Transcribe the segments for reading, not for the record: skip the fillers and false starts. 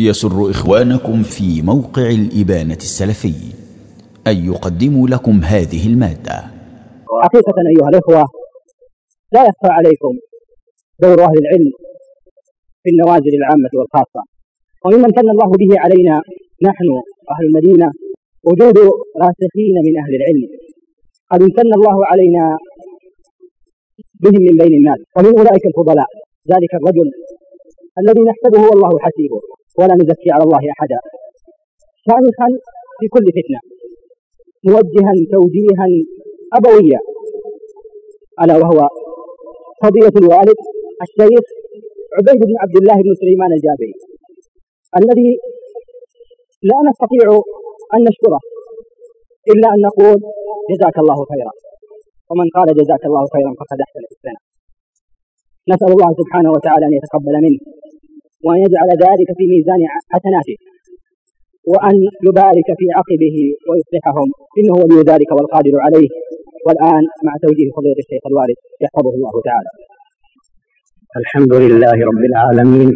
يسر إخوانكم في موقع الإبانة السلفي أن يقدموا لكم هذه المادة. حقيقة أيها الإخوة، لا يخفى عليكم دور أهل العلم في النوازل العامة والخاصة، وممن من الله به علينا نحن أهل المدينة وجود راسخين من أهل العلم قد امتن الله علينا بهم من بين الناس، ومن أولئك الفضلاء ذلك الرجل الذي نحسبه والله حسيبه ولا نزكي على الله أحدا، شامخا في كل فتنة، موجها توجيها أبويا، ألا وهو فضيلة الوالد الشيخ عبيد بن عبد الله بن سليمان الجابري، الذي لا نستطيع أن نشكره إلا أن نقول جزاك الله خيرا، ومن قال جزاك الله خيرا فقد أحسن إحسانا. نسأل الله سبحانه وتعالى أن يتقبل منه وأن يجعل ذلك في ميزان حسناته وأن يبارك في عقبه ويصلحهم، إنه ولي ذلك والقادر عليه. والآن مع توجيه فضيلة الشيخ الوالد يحفظه الله تعالى. الحمد لله رب العالمين،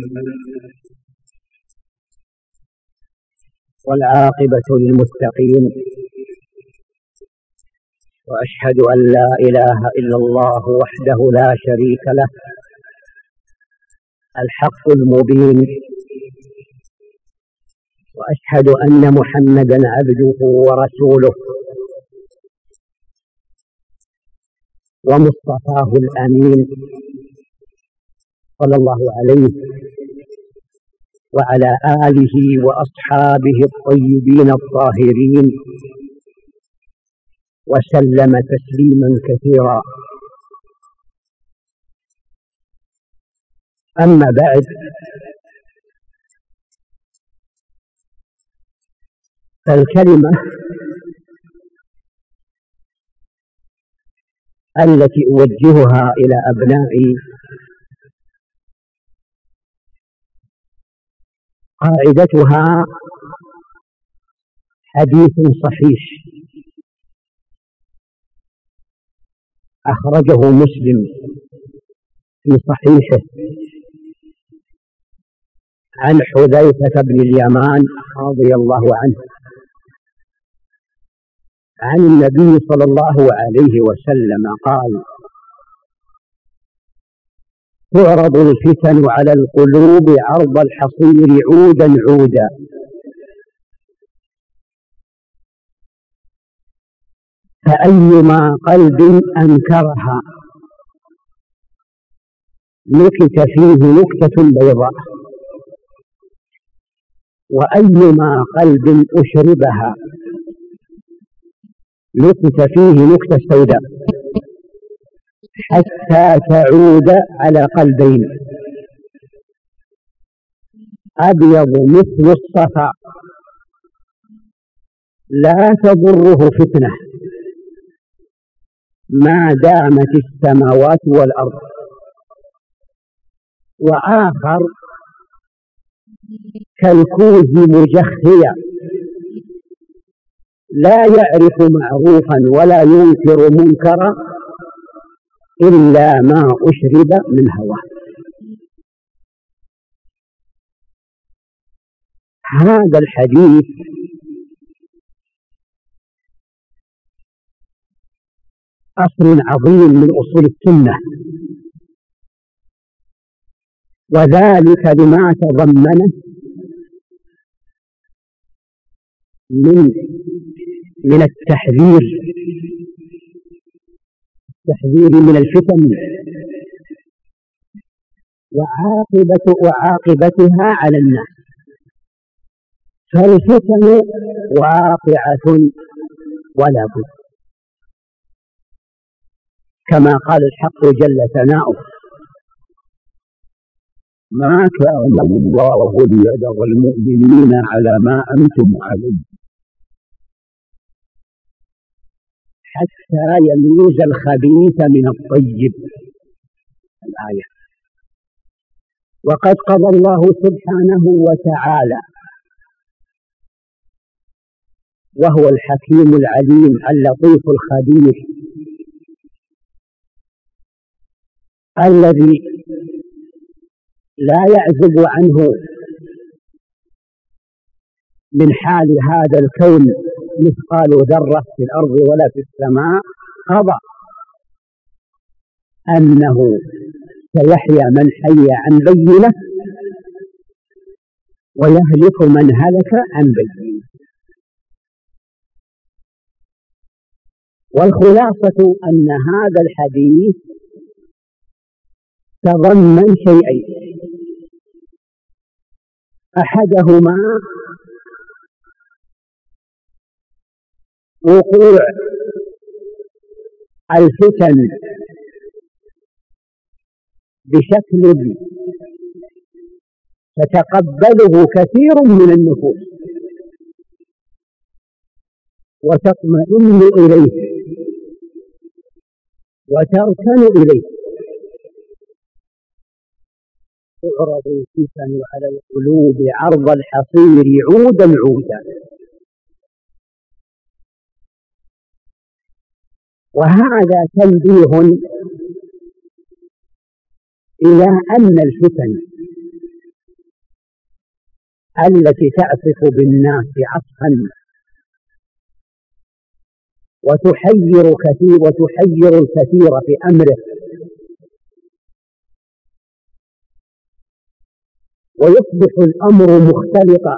والعاقبة للمتقين، وأشهد أن لا إله إلا الله وحده لا شريك له الحق المبين، وأشهد أن محمدا عبده ورسوله ومصطفاه الأمين صلى الله عليه وعلى آله وأصحابه الطيبين الطاهرين وسلم تسليما كثيرا. أما بعد، فالكلمة التي أوجهها إلى أبنائي قاعدتها حديث صحيح أخرجه مسلم في صحيحه عن حذيفة بن اليمان رضي الله عنه عن النبي صلى الله عليه وسلم قال: تعرض الفتن على القلوب عرض الحصير عودا عودا، فأيما قلب أنكرها نكت فيه نكتة بيضاء، وأيما قلب أشربها نكت فيه نكتة سوداء، حتى تعود على قلبين: أبيض مثل الصفا لا تضره فتنة ما دامت السماوات والأرض، وآخر كالكوز مجخيا لا يعرف معروفا ولا ينكر منكرا إلا ما أشرب من هواه. هذا الحديث أصل عظيم من أصول السنة، وذلك لما تضمنه من التحذير من الفتن وعاقبتها على الناس. فالفتن واقعة ولا بد، كما قال الحق جل ثناؤه: ما كان الله ليذر المؤمنين على ما أنتم عليه حتى يميز الخبيث من الطيب. الآية. وقد قضى الله سبحانه وتعالى وهو الحكيم العليم اللطيف الخبير الذي لا يعزب عنه من حال هذا الكون مثقال ذرة في الأرض ولا في السماء، قضى أنه سيحيى من حي عن بينة ويهلك من هلك عن بينة. والخلاصة أن هذا الحديث تضمن شيئين: أحدهما وقوع الفتن بشكل تتقبله كثير من النفوس وتطمئن إليه وتركن إليه. تعرض الفتن على القلوب عرض الحصير عودا عودا. وهذا تنبيه إلى أن الفتن التي تعصف بالناس عصفا وتحير الكثير في أمره ويصبح الأمر مختلطا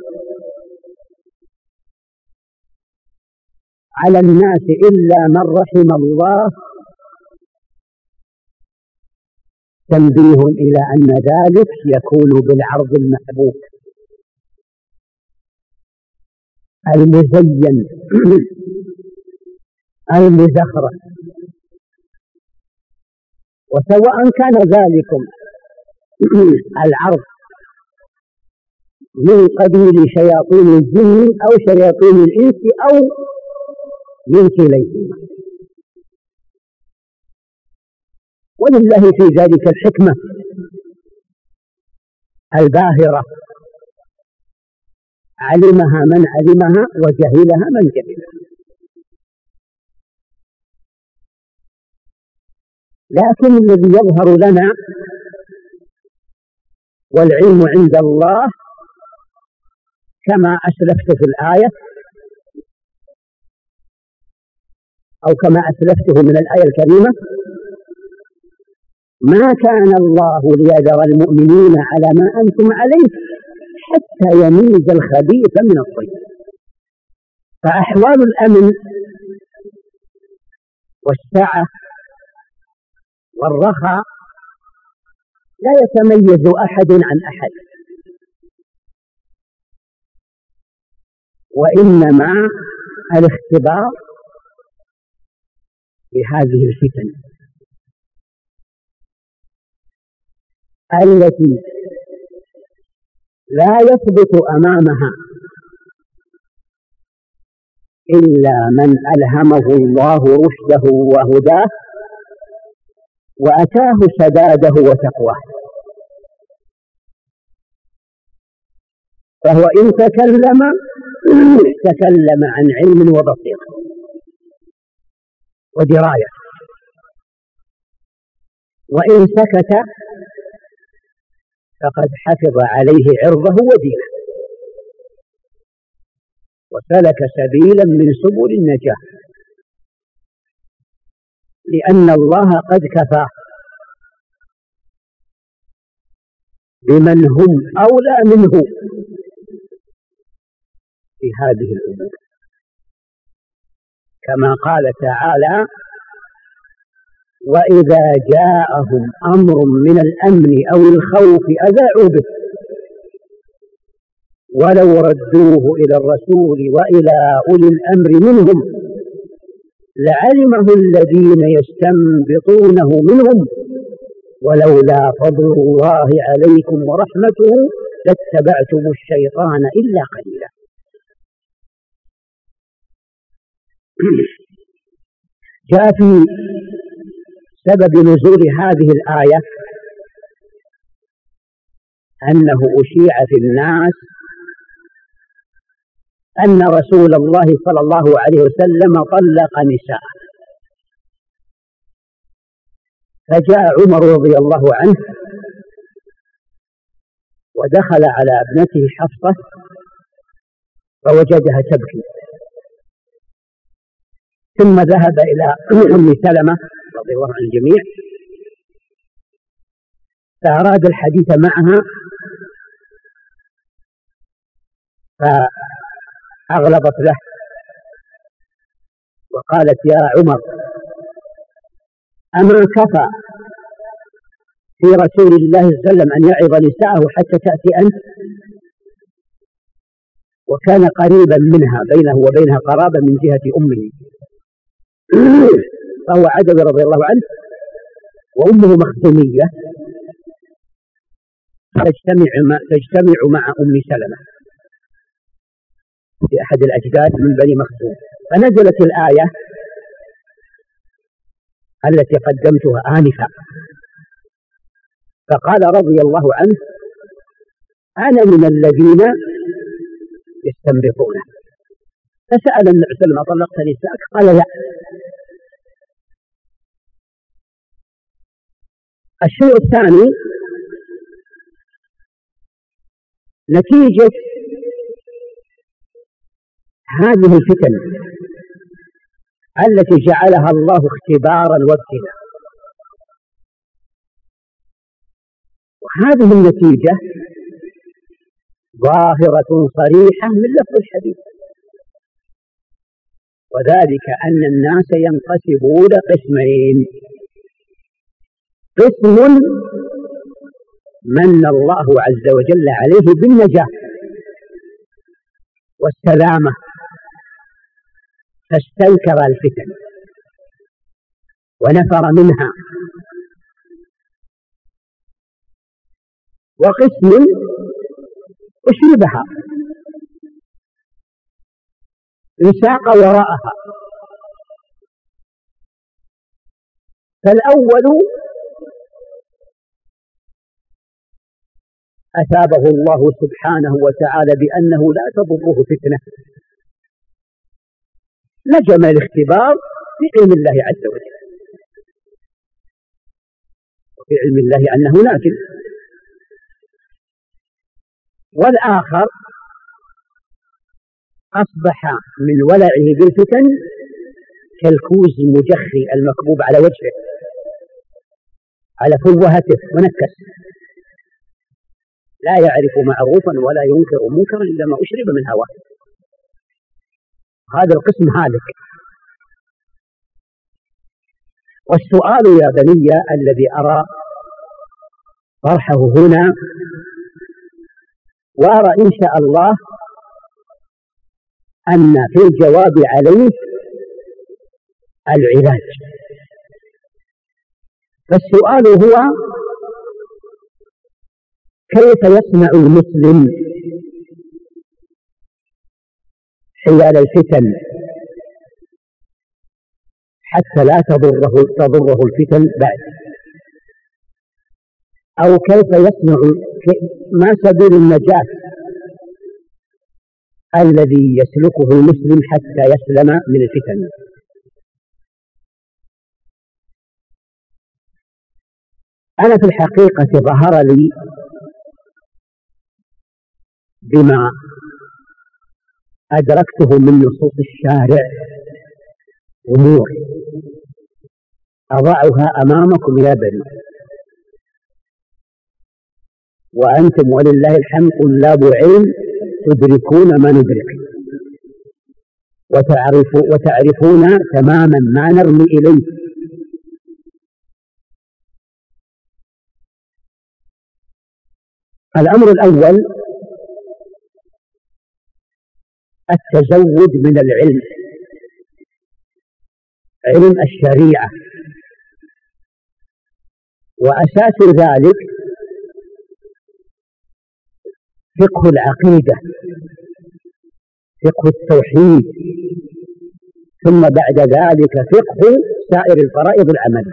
على الناس إلا من رحم الله، تنبيه إلى أن ذلك يكون بالعرض المحبوب المزين المزخرف. وسواء كان ذلك العرض من قبيل شياطين الجن أو شياطين الإنس أو من كليهما، ولله في ذلك الحكمة الباهرة علمها من علمها وجهلها من جهلها. لكن الذي يظهر لنا والعلم عند الله كما أسلفت في الآية أو كما أسلفته من الآية الكريمة: ما كان الله ليذر المؤمنين على ما أنتم عليه حتى يميز الخبيث من الطيب. فأحوال الأمن والسعة والرخاء لا يتميز أحد عن أحد، وإنما الاختبار بهذه الفتن التي لا يثبت أمامها إلا من ألهمه الله رشده وهداه وأتاه سداده وتقواه. فهو إن تكلم عن علم وبصيرة ودراية، وإن سكت فقد حفظ عليه عرضه ودينه وسلك سبيلا من سبل النجاة، لأن الله قد كفاه بمن هم أولى منه في هذه الأمور، كما قال تعالى: وإذا جاءهم أمر من الأمن أو الخوف أذاعوا به ولو ردوه إلى الرسول وإلى أولي الأمر منهم لعلمه الذين يستنبطونه منهم ولولا فضل الله عليكم ورحمته لاتبعتم الشيطان إلا قليلا. جاء في سبب نزول هذه الآية أنه أشيع في الناس أن رسول الله صلى الله عليه وسلم طلق نساء، فجاء عمر رضي الله عنه ودخل على ابنته حفصة فوجدها تبكي، ثم ذهب إلى أم سلمة رضي الله عن الجميع فأراد الحديث معها، فأغلظت له وقالت: يا عمر، أما كفى في رسول الله صلى الله عليه وسلم أن يعظ نساءه حتى تأتي أنت؟ وكان قريبا منها، بينه وبينها قرابة من جهة أمه، فهو عدوي رضي الله عنه، وأمه مخزومية تجتمع مع أم سلمة في أحد الأجداد من بني مخزوم. فنزلت الآية التي قدمتها آنفا، فقال رضي الله عنه: أنا من الذين يستنبطونه. فسأل النبي صلى الله عليه وسلم: أطلقت نساءك؟ قال: لا. الشيء الثاني نتيجة هذه الفتن التي جعلها الله اختبارا وابتلاء، وهذه النتيجة ظاهرة صريحة من لفظ الحديث، وذلك أن الناس ينقسمون قسمين: قسم من الله عز وجل عليه بالنجاة والسلامة فاستنكر الفتن ونفر منها، وقسم أشربها انساق وراءها. فالأول أثابه الله سبحانه وتعالى بأنه لا تضره فتنة، نجم الاختبار في علم الله عز وجل، وفي علم الله أنه ناجم. والآخر أصبح من ولعه بالفتن كالكوز المجخي المكبوب على وجهه على فوهته ونكس، لا يعرف معروفا ولا ينكر منكرا إلا ما أشرب من هواه. هذا القسم هالك. والسؤال يا بني الذي أرى طرحه هنا، وأرى إن شاء الله أن في الجواب عليه العلاج. فالسؤال هو: كيف يصنع المسلم حيال الفتن حتى لا تضره الفتن بعد؟ أو كيف يصنع، ما سبيل النجاة الذي يسلكه المسلم حتى يسلم من الفتن؟ أنا في الحقيقة ظهر لي بما أدركته من نصوص الشارع أمور أضعها أمامكم يا بني، وأنتم ولله الحمد طلاب علم تدركون ما ندرك وتعرفون تماما ما نرمي إليه. الأمر الأول: التزود من العلم، علم الشريعة، وأساس ذلك فقه العقيدة، فقه التوحيد، ثم بعد ذلك فقه سائر الفرائض العمل.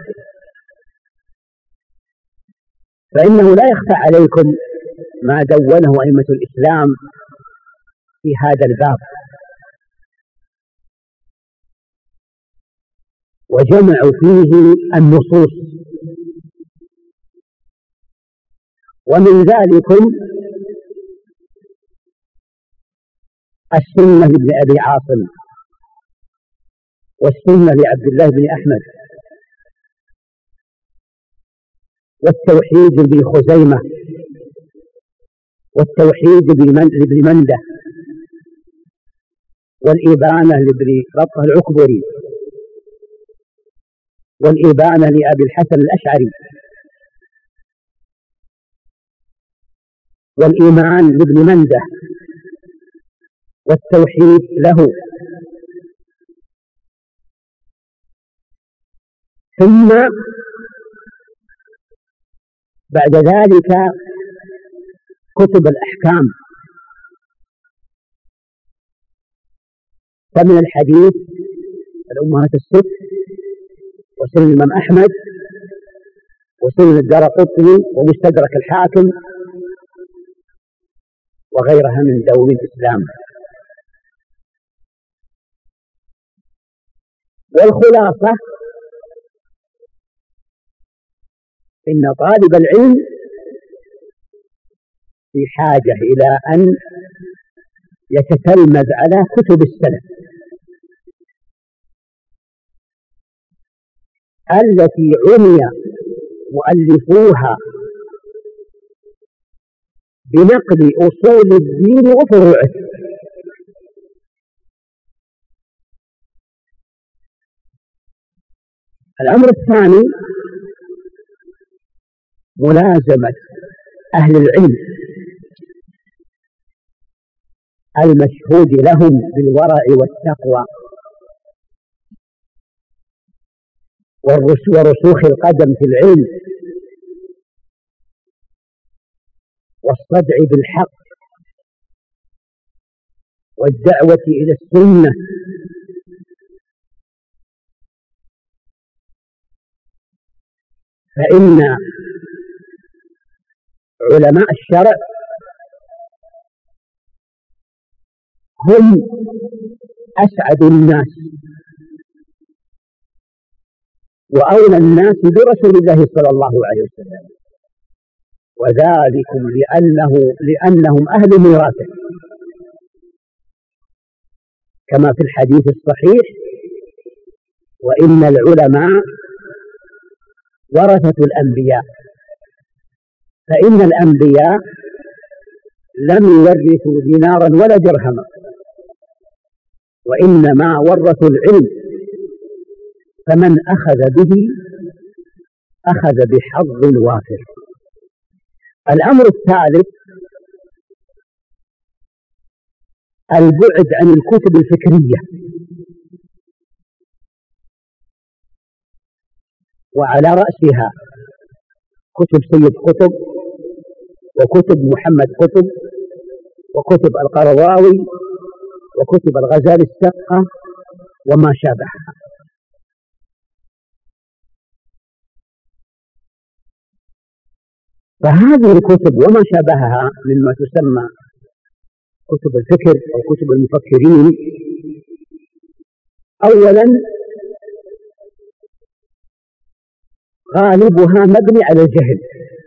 فإنه لا يخفى عليكم ما دونه أئمة الإسلام في هذا الباب، وجمعوا فيه النصوص، ومن ذلك السنة لابن أبي عاصم، والسنة لعبد الله بن أحمد، والتوحيد لابن خزيمة، والتوحيد لابن منده، والإبانة لابن بطة العكبري، والإبانة لأبي الحسن الأشعري، والإيمان لابن منده، والتوحيد له. ثم بعد ذلك كتب الأحكام، فمن الحديث الأمهات الست، وسنن الإمام أحمد، وسنن الدارقطني، ومستدرك الحاكم، وغيرها من دول الإسلام. والخلاصة إن طالب العلم في حاجة إلى أن يتتلمذ على كتب السلف التي عني مؤلفوها بنقل أصول الدين وفروعه. الأمر الثاني ملازمة أهل العلم المشهود لهم بالورع والتقوى ورسوخ القدم في العلم والصدع بالحق والدعوة إلى السنة. فإن علماء الشرع هم أسعد الناس وأولى الناس برسول الله صلى الله عليه وسلم، وذلكم لأنهم أهل ميراثه، كما في الحديث الصحيح: وإن العلماء ورثة الأنبياء. فإن الأنبياء لم يورثوا دينارا ولا درهما، وإنما ورثوا العلم، فمن أخذ به أخذ بحظ وافر. الأمر الثالث البعد عن الكتب الفكرية، وعلى رأسها كتب سيد قطب، وكتب محمد قطب، وكتب القرضاوي، وكتب الغزالي السقة وما شابهها. فهذه الكتب وما شابهها مما تسمى كتب الفكر أو كتب المفكرين، أولا غالبها مبني على الجهل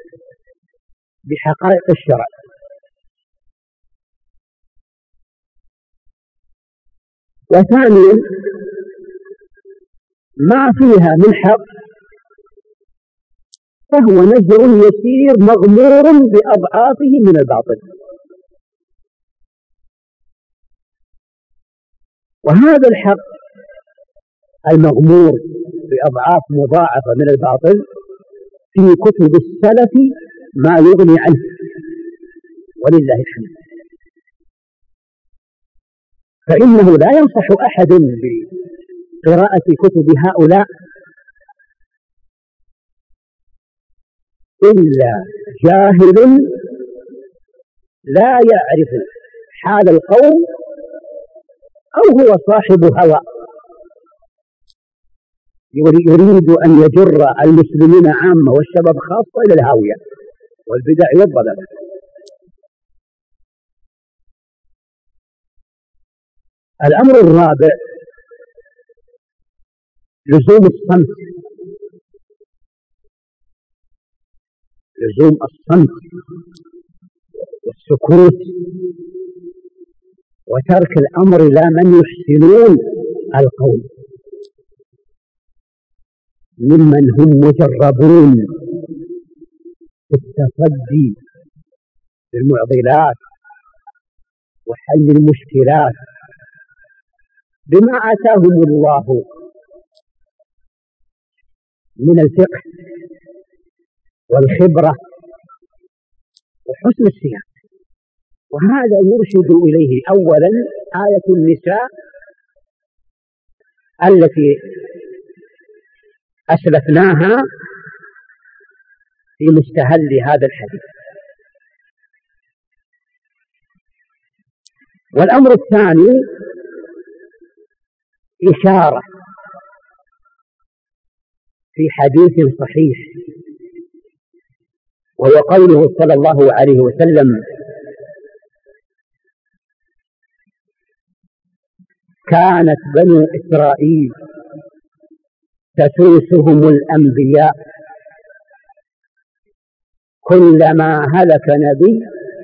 بحقائق الشرع، وثانيا ما فيها من حق فهو نزع يسير مغمور بأضعافه من الباطل. وهذا الحق المغمور بأضعاف مضاعفة من الباطل في كتب السلف ما يغني عنه، ولله الحمد. فإنه لا ينصح أحد بقراءة كتب هؤلاء إلا جاهل لا يعرف حال القوم، أو هو صاحب هوى يريد أن يجر المسلمين عامة والشباب خاصة إلى الهاوية والبدع والضلال. الأمر الرابع لزوم الصمت، لزوم الصمت والسكوت وترك الأمر إلى من يحسنون القول ممن هم مجربون في التصدي للمعضلات وحل المشكلات بما آتاهم الله من الفقه والخبرة وحسن السياق. وهذا يرشد إليه أولا آية النساء التي أسلفناها في مستهل هذا الحديث. والأمر الثاني إشارة في حديث صحيح، وهو قوله صلى الله عليه وسلم: كانت بنو إسرائيل تسوسهم الأنبياء، كلما هلك نبي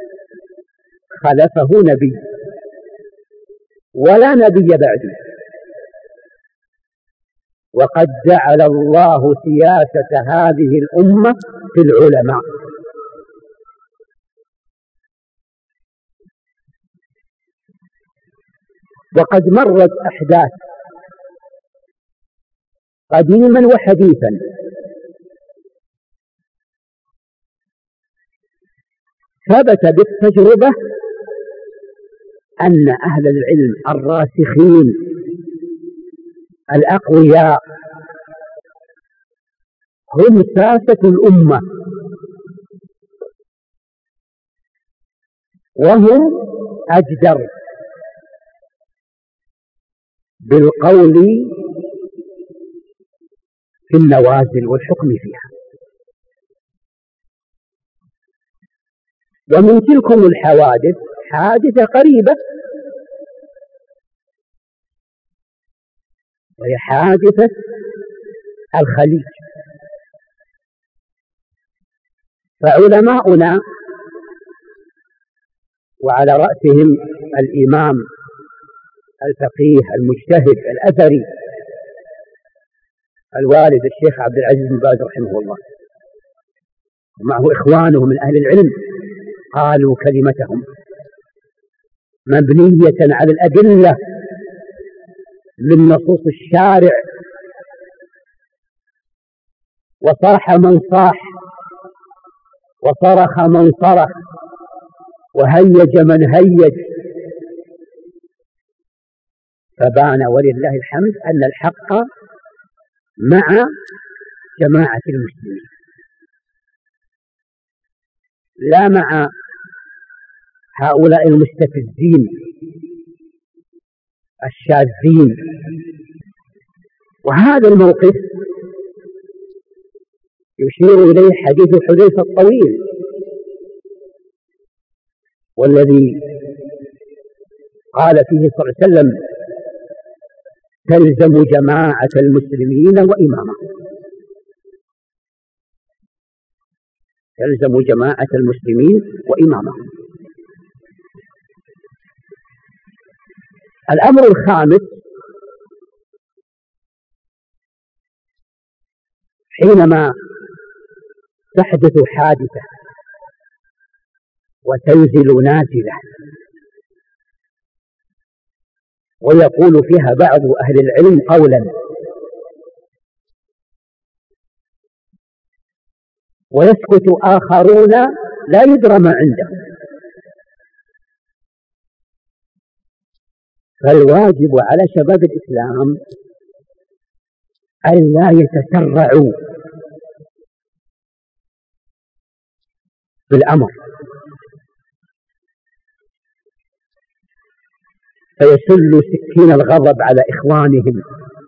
خلفه نبي ولا نبي بعده، وقد جعل الله سياسة هذه الأمة في العلماء. وقد مرت أحداث قديما وحديثا ثبت بالتجربة أن أهل العلم الراسخين الأقوياء هم ساسة الأمة، وهم أجدر بالقول في النوازل والحكم فيها. ومن تلكم الحوادث حادثة قريبة، وهي حادثة الخليج. فعلماؤنا وعلى رأسهم الإمام الفقيه المجتهد الأثري الوالد الشيخ عبد العزيز بن باز رحمه الله، ومعه إخوانه من أهل العلم، قالوا كلمتهم مبنية على الأدلة من نصوص الشارع، وصاح من صاح، وصرخ من صرخ، وهيج من هيج، فبان ولله الحمد أن الحق مع جماعة المسلمين لا مع هؤلاء المستفزين الشاذين. وهذا الموقف يشير إليه حديث حذيفة الطويل، والذي قال فيه صلى الله عليه وسلم: تلزم جماعة المسلمين وإمامهم. تلزم جماعة المسلمين وإمامهم. الأمر الخامس: حينما تحدث حادثة وتنزل نازلة ويقول فيها بعض أهل العلم قولا ويسكت آخرون لا يدرى ما عندهم، فالواجب على شباب الإسلام أن لا يتسرعوا بالأمر فيسلوا سكين الغضب على إخوانهم،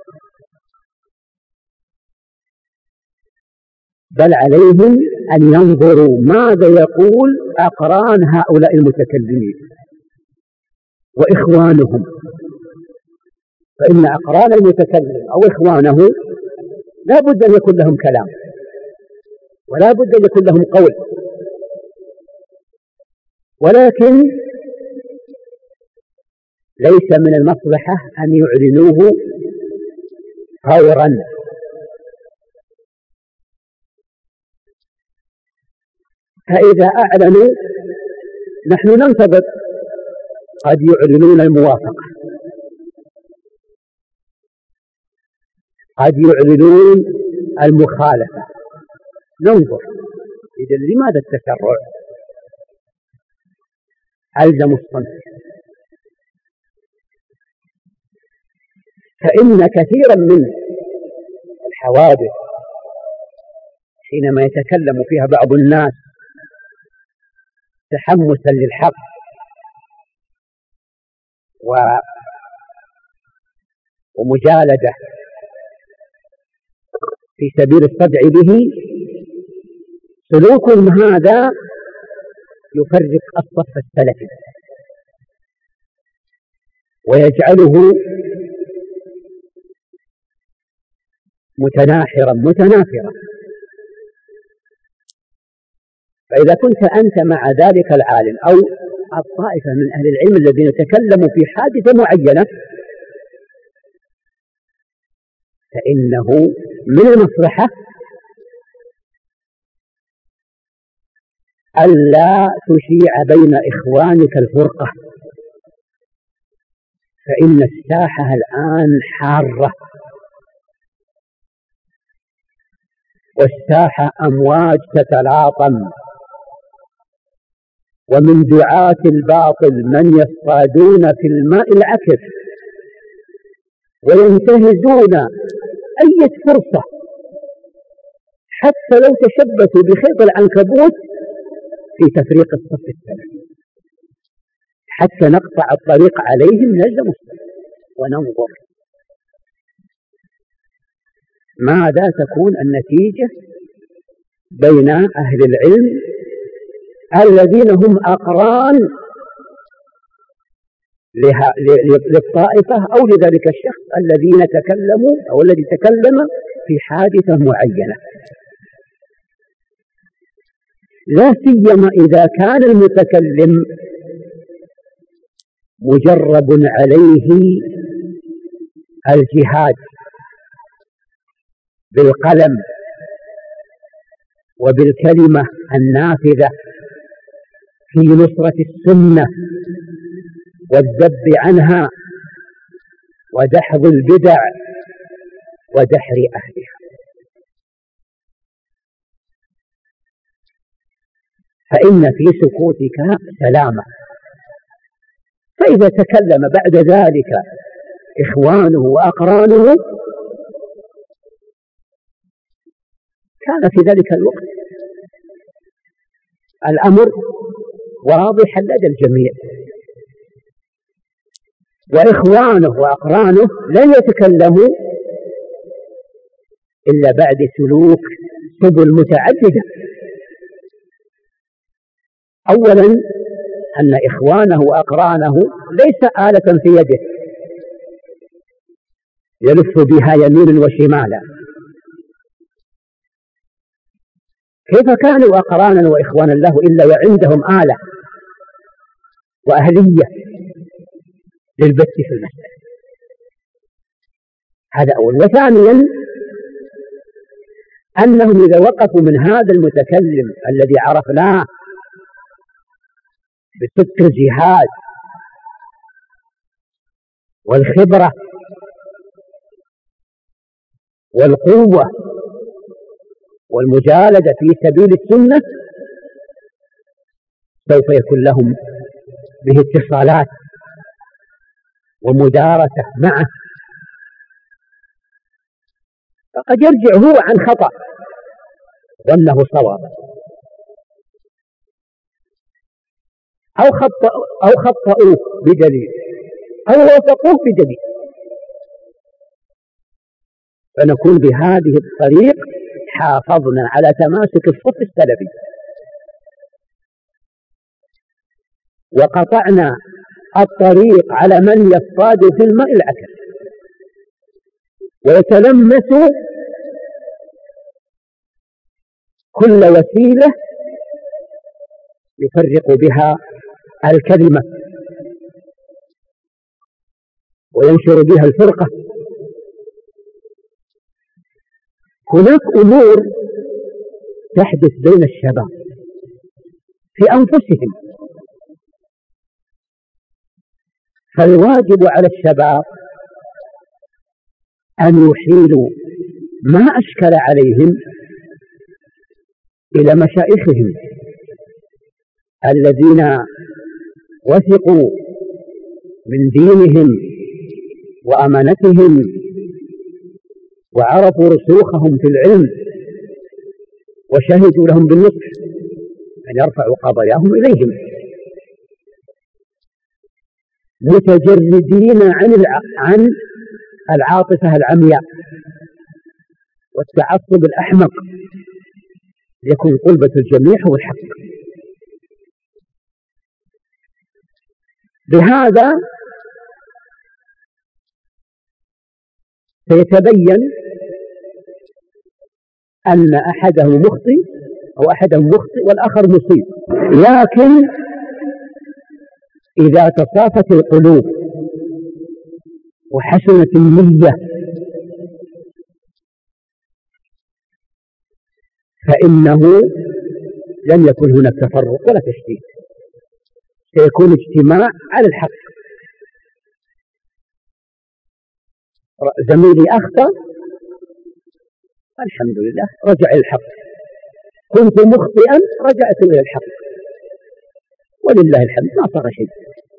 بل عليهم أن ينظروا ماذا يقول أقران هؤلاء المتكلمين وإخوانهم، فإن أقران المتكلم أو إخوانه لا بد أن يكون لهم كلام ولا بد أن يكون لهم قول، ولكن ليس من المصلحة أن يعلنوه فورا، فإذا أعلنوا نحن ننتظر، قد يعلنون الموافقة، قد يعلنون المخالفة، ننظر. إذا لماذا التسرع؟ ألزم الصمت. فإن كثيرا من الحوادث حينما يتكلم فيها بعض الناس تحمسا للحق ومجالدة في سبيل الصدع به، سلوك هذا يفرق الصف السلفي ويجعله متنافرا. فإذا كنت أنت مع ذلك العالم أو الطائفة من أهل العلم الذين تكلموا في حادثة معينة، فإنه من المصلحة ألا تشيع بين إخوانك الفرقة، فإن الساحة الآن حارة، والساحة أمواج تتلاطم، ومن دعاة الباطل من يصطادون في الماء العكر وينتهزون أي فرصة حتى لو تشبثوا بخيط العنكبوت في تفريق الصف السلفي، حتى نقطع الطريق عليهم نلزم وننظر ماذا تكون النتيجة بين أهل العلم الذين هم أقران للطائفة أو لذلك الشخص الذين تكلموا أو الذي تكلم في حادثة معينة، لا سيما إذا كان المتكلم مجرب عليه الجهاد بالقلم وبالكلمة النافذة في نصرة السنة والذب عنها ودحض البدع ودحر أهلها. فإن في سكوتك سلامة. فإذا تكلم بعد ذلك إخوانه وأقرانه كان في ذلك الوقت الأمر واضحا لدى الجميع، وإخوانه وأقرانه لن يتكلموا إلا بعد سلوك سبل متعددة. أولا أن إخوانه وأقرانه ليس آلة في يده يلف بها يمينا وشمالا، كيف كانوا أقرانا وإخوانا له إلا وعندهم آلة وأهلية للبث في المسألة؟ هذا أول. وثانيا أنهم إذا وقفوا من هذا المتكلم الذي عرفناه بصدق الجهاد والخبرة والقوة والمجالدة في سبيل السنة، سوف يكون لهم به اتصالات ومدارسة معه، فقد يرجع هو عن خطأ ظنه صوابا أو خطأوه بدليل أو وافقوه بدليل، فنكون بهذه الطريق حافظنا على تماسك الصف السلفي وقطعنا الطريق على من يصطاد في الماء العكر ويتلمس كل وسيلة يفرق بها الكلمة وينشر بها الفرقة. هناك أمور تحدث بين الشباب في أنفسهم، فالواجب على الشباب أن يحيلوا ما أشكل عليهم إلى مشايخهم الذين وثقوا من دينهم وأمانتهم وعرفوا رسوخهم في العلم وشهدوا لهم بالنصح، أن يرفعوا قضاياهم إليهم متجردين عن العاطفة العمياء والتعصب الأحمق، ليكون قلبة الجميع هو الحق. بهذا سيتبين أن أحدهم مخطئ والآخر مصيب. لكن إذا تصافت القلوب وحسنت النية فإنه لن يكون هناك تفرق ولا تشتيت، سيكون اجتماع على الحق. زميلي أخطأ، الحمد لله رجع إلى الحق، كنت مخطئا رجعت إلى الحق، ولله الحمد ما صار شيء.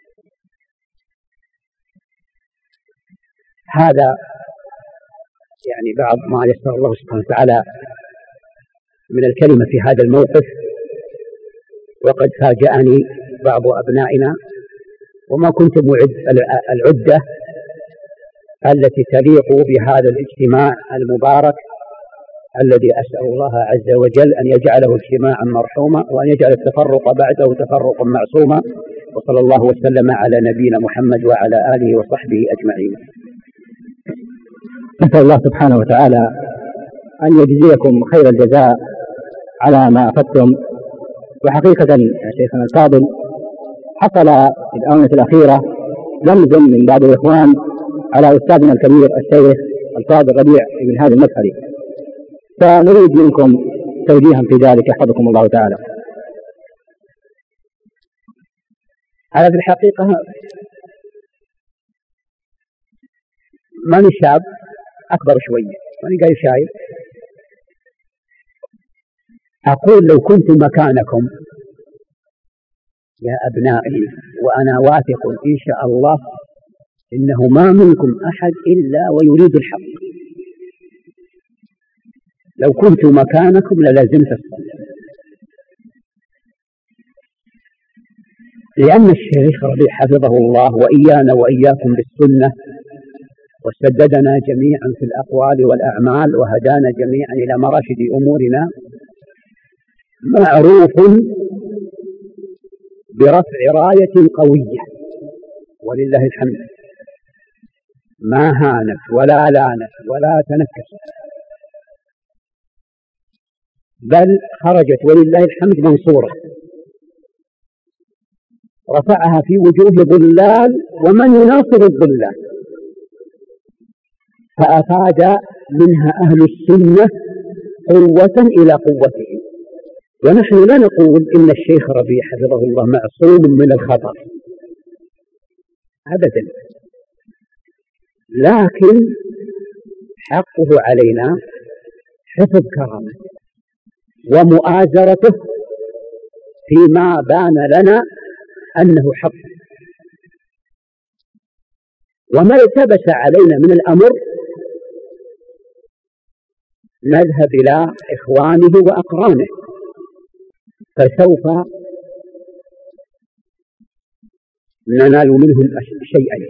هذا يعني بعض ما يسر الله سبحانه وتعالى من الكلمة في هذا الموقف. وقد فاجأني بعض أبنائنا وما كنت معد العدة التي تليق بهذا الاجتماع المبارك الذي أسأل الله عز وجل أن يجعله اجتماعا مرحوما وأن يجعل التفرق بعده تفرقا معصوما. وصلى الله وسلم على نبينا محمد وعلى آله وصحبه أجمعين. نسأل الله سبحانه وتعالى أن يجزيكم خير الجزاء على ما أفدتم. وحقيقة يا شيخنا الفاضل حصل في الآونة الأخيرة لمز من بعض الإخوان على أستاذنا الكبير الشيخ الفاضل ربيع بن هادي المدخلي، فنريد منكم توجيها في ذلك يحفظكم الله تعالى. أنا في الحقيقة ماني شاب، أكبر شوية، ماني قايل شايب. أقول لو كنت مكانكم يا أبنائي وأنا واثق إن شاء الله إنه ما منكم أحد إلا ويريد الحق، لو كنت مكانكم للزمت الصلاة، لأن الشيخ ربيع حفظه الله وإيانا وإياكم بالسنة وسددنا جميعا في الأقوال والأعمال وهدانا جميعا إلى مراشد أمورنا، معروف برفع راية قوية ولله الحمد، ما هانت ولا لانت ولا تنكست، بل خرجت ولله الحمد منصورة، رفعها في وجوه ضلال ومن يناصر الضلال، فأفاد منها أهل السنة قوة إلى قوتهم. ونحن لا نقول إن الشيخ ربيع حفظه الله معصوم من الخطأ أبدا، لكن حقه علينا حفظ كرامته ومؤازرته فيما بان لنا أنه حق، وما التبس علينا من الأمر نذهب إلى إخوانه وأقرانه، فسوف ننال منهم شيئا،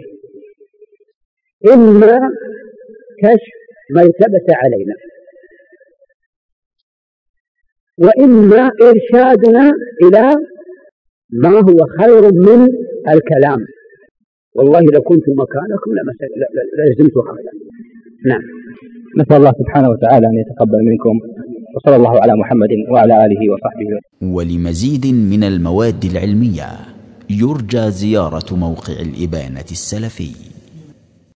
إما كشف ما التبس علينا وإما إرشادنا إلى ما هو خير من الكلام. والله لو كنت مكانكم للزمت هذا. نعم. نسأل الله سبحانه وتعالى أن يتقبل منكم، وصلى الله على محمد وعلى آله وصحبه. ولمزيد من المواد العلمية يرجى زيارة موقع الإبانة السلفي.